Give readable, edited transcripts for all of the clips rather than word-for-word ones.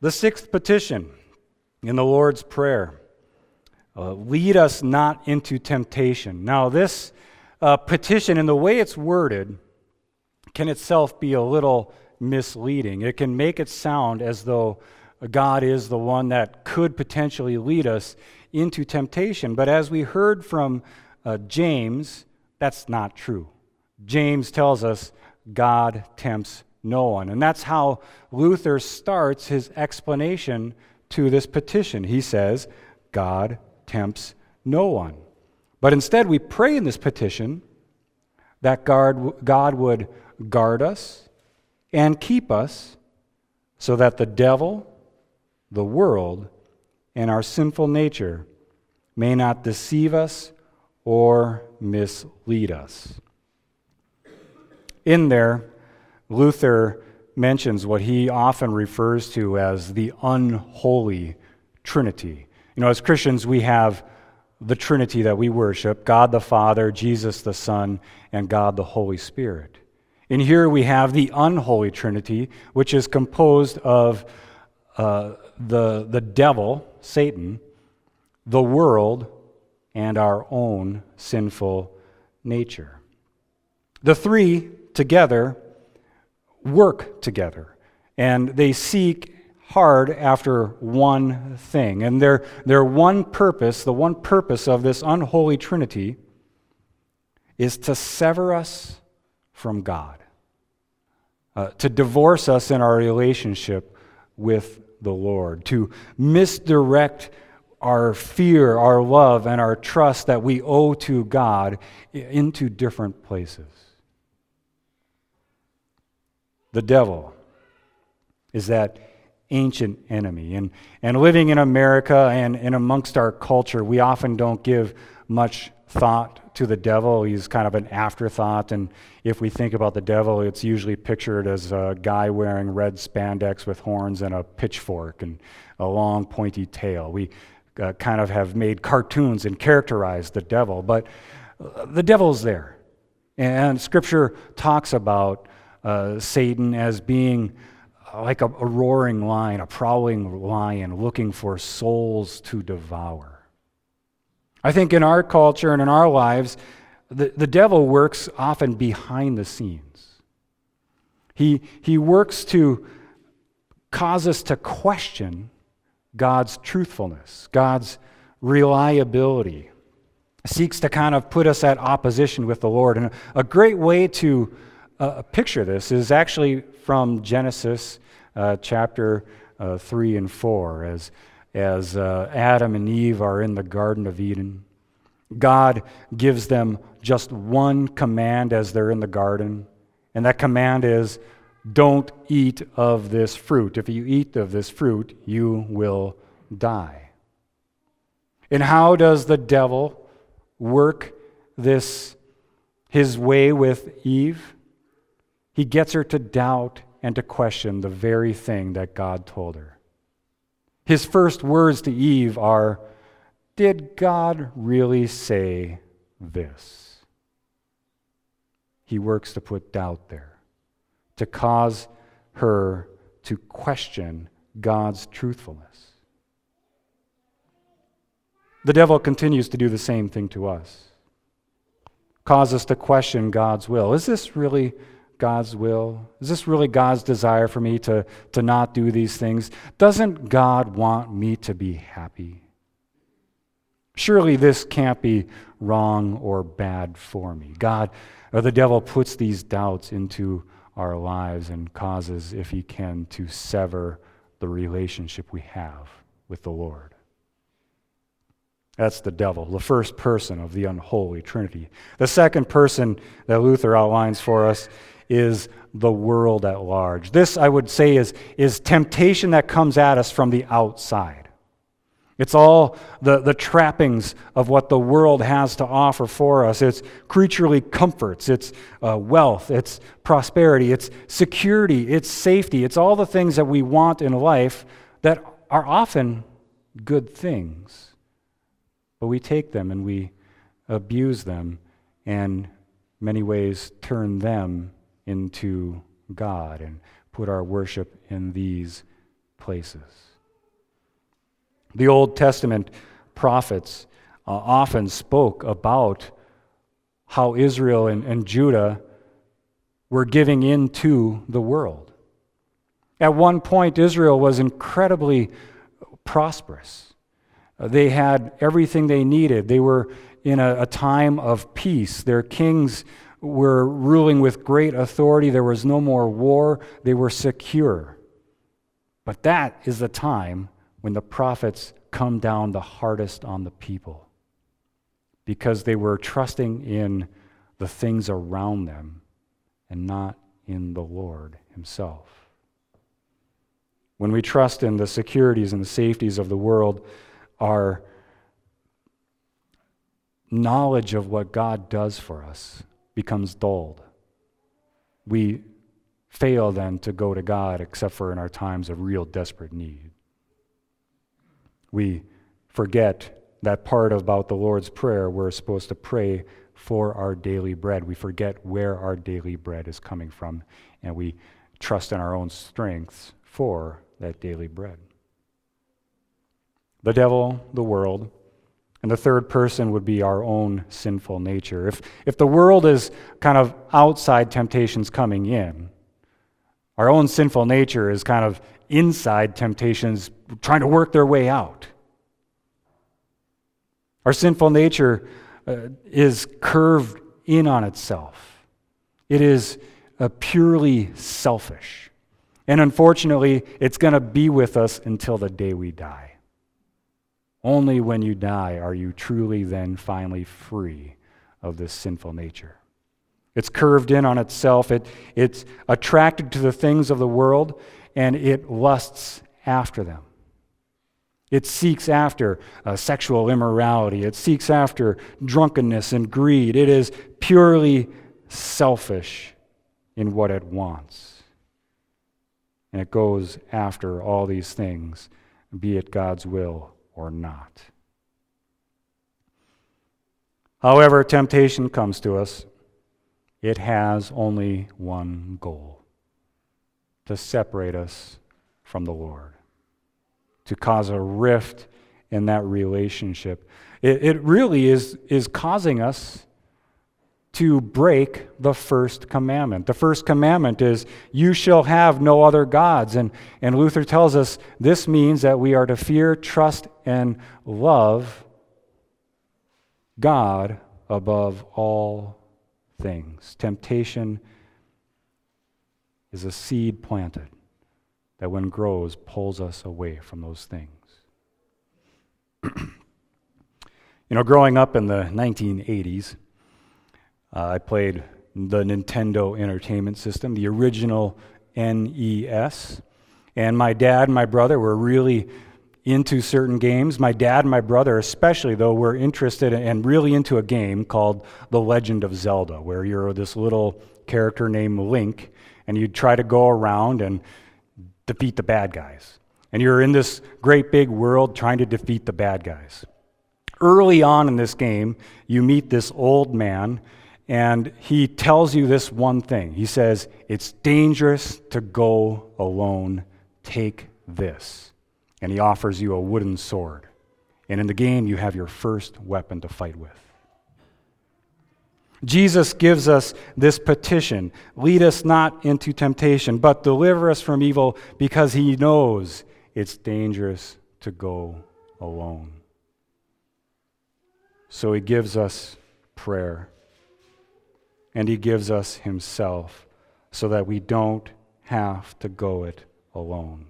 The sixth petition in the Lord's Prayer, lead us not into temptation. Now this petition, in the way it's worded, can itself be a little misleading. It can make it sound as though God is the one that could potentially lead us into temptation. But as we heard from James, that's not true. James tells us God tempts no one. And that's how Luther starts his explanation to this petition. He says, God tempts no one. But instead, we pray in this petition that God would guard us and keep us so that the devil, the world, and our sinful nature may not deceive us or mislead us. In there, Luther mentions what he often refers to as the unholy Trinity. You know, as Christians, we have the Trinity that we worship, God the Father, Jesus the Son, and God the Holy Spirit. And here we have the unholy Trinity, which is composed of the devil, Satan, the world, and our own sinful nature. The three together work together, and they seek hard after one thing. And their one purpose, the one purpose of this unholy Trinity, is to sever us from God, to divorce us in our relationship with the Lord, to misdirect our fear, our love, and our trust that we owe to God into different places. The devil is that ancient enemy. And living in America and amongst our culture, we often don't give much thought to the devil. He's kind of an afterthought. And if we think about the devil, it's usually pictured as a guy wearing red spandex with horns and a pitchfork and a long pointy tail. We kind of have made cartoons and characterized the devil. But the devil's there. And Scripture talks about Satan as being like a roaring lion, a prowling lion looking for souls to devour. I think in our culture and in our lives, the devil works often behind the scenes. He works to cause us to question God's truthfulness, God's reliability, seeks to kind of put us at opposition with the Lord. And a great way to picture this is actually from Genesis chapter 3 and 4. As Adam and Eve are in the Garden of Eden, God gives them just one command as they're in the garden, and that command is, don't eat of this fruit. If you eat of this fruit, you will die. And how does the devil work his way with Eve? He gets her to doubt and to question the very thing that God told her. His first words to Eve are, did God really say this? He works to put doubt there, to cause her to question God's truthfulness. The devil continues to do the same thing to us, cause us to question God's will. Is this really God's will? Is this really God's desire for me to not do these things? Doesn't God want me to be happy? Surely this can't be wrong or bad for me. God, or the devil, puts these doubts into our lives and causes, if he can, to sever the relationship we have with the Lord. That's the devil, the first person of the unholy Trinity. The second person that Luther outlines for us is the world at large. This, I would say, is temptation that comes at us from the outside. It's all the trappings of what the world has to offer for us. It's creaturely comforts, it's wealth, it's prosperity, it's security, it's safety. It's all the things that we want in life that are often good things. But we take them and we abuse them and in many ways turn them into God and put our worship in these places. The Old Testament prophets often spoke about how Israel and Judah were giving in to the world. At one point, Israel was incredibly prosperous. They had everything they needed. They were in a time of peace. Their kings were ruling with great authority. There was no more war. They were secure. But that is the time when the prophets come down the hardest on the people, because they were trusting in the things around them and not in the Lord himself. When we trust in the securities and the safeties of the world, our knowledge of what God does for us becomes dulled. We fail then to go to God except for in our times of real desperate need. We forget that part about the Lord's Prayer. We're supposed to pray for our daily bread. We forget where our daily bread is coming from, and we trust in our own strengths for that daily bread. The devil, the world, and the third person would be our own sinful nature. If the world is kind of outside temptations coming in, our own sinful nature is kind of inside temptations trying to work their way out. Our sinful nature is curved in on itself. It is purely selfish. And unfortunately, it's going to be with us until the day we die. Only when you die are you truly then finally free of this sinful nature. It's curved in on itself. It's attracted to the things of the world, and it lusts after them. It seeks after sexual immorality. It seeks after drunkenness and greed. It is purely selfish in what it wants. And it goes after all these things, be it God's will or not. However, temptation comes to us. It has only one goal: to separate us from the Lord, to cause a rift in that relationship. It really is causing us to break the first commandment. The first commandment is, you shall have no other gods. And Luther tells us this means that we are to fear, trust, and love God above all things. Temptation is a seed planted that when grows pulls us away from those things. Growing up in the 1980s, I played the Nintendo Entertainment System, the original NES, and my dad and my brother were really into certain games. My dad and my brother especially, though, were interested and really into a game called The Legend of Zelda, where you're this little character named Link, and you try to go around and defeat the bad guys. And you're in this great big world trying to defeat the bad guys. Early on in this game, you meet this old man, and he tells you this one thing. He says, it's dangerous to go alone. Take this. And he offers you a wooden sword. And in the game, you have your first weapon to fight with. Jesus gives us this petition: lead us not into temptation, but deliver us from evil, because he knows it's dangerous to go alone. So he gives us prayer, and he gives us himself so that we don't have to go it alone.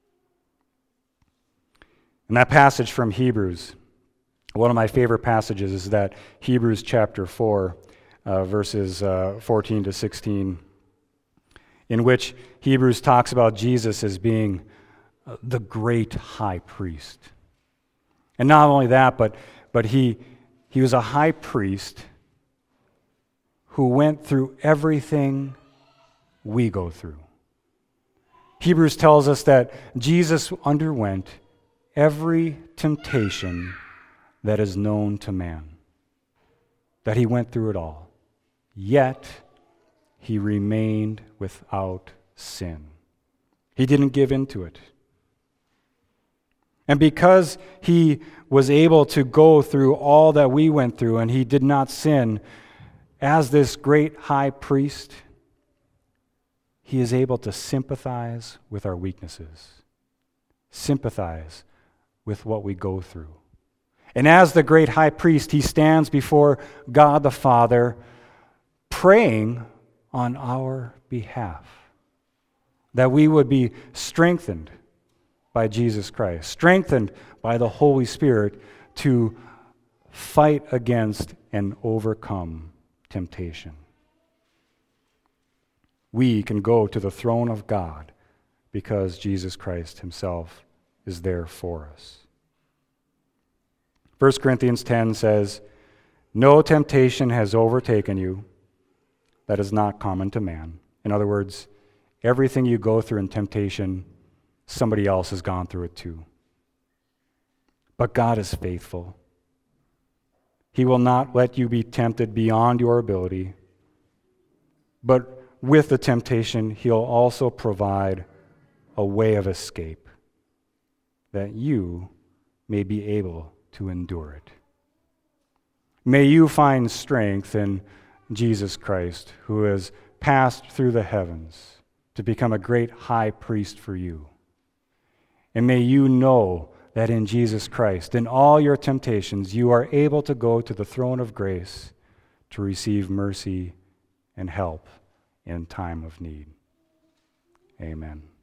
In that passage from Hebrews, one of my favorite passages is that Hebrews chapter 4, verses 14 to 16, in which Hebrews talks about Jesus as being the great high priest. And not only that, but he was a high priest who went through everything we go through. Hebrews tells us that Jesus underwent every temptation that is known to man, that he went through it all. Yet, he remained without sin. He didn't give in to it. And because he was able to go through all that we went through and he did not sin, as this great high priest, he is able to sympathize with our weaknesses, sympathize with what we go through. And as the great high priest, he stands before God the Father, praying on our behalf, that we would be strengthened by Jesus Christ, strengthened by the Holy Spirit to fight against and overcome temptation. We can go to the throne of God because Jesus Christ himself is there for us. 1 Corinthians 10 says, "No temptation has overtaken you that is not common to man." In other words, everything you go through in temptation, somebody else has gone through it too. But God is faithful. He will not let you be tempted beyond your ability, but with the temptation, he'll also provide a way of escape that you may be able to endure it. May you find strength in Jesus Christ, who has passed through the heavens to become a great high priest for you. And may you know that in Jesus Christ, in all your temptations, you are able to go to the throne of grace to receive mercy and help in time of need. Amen.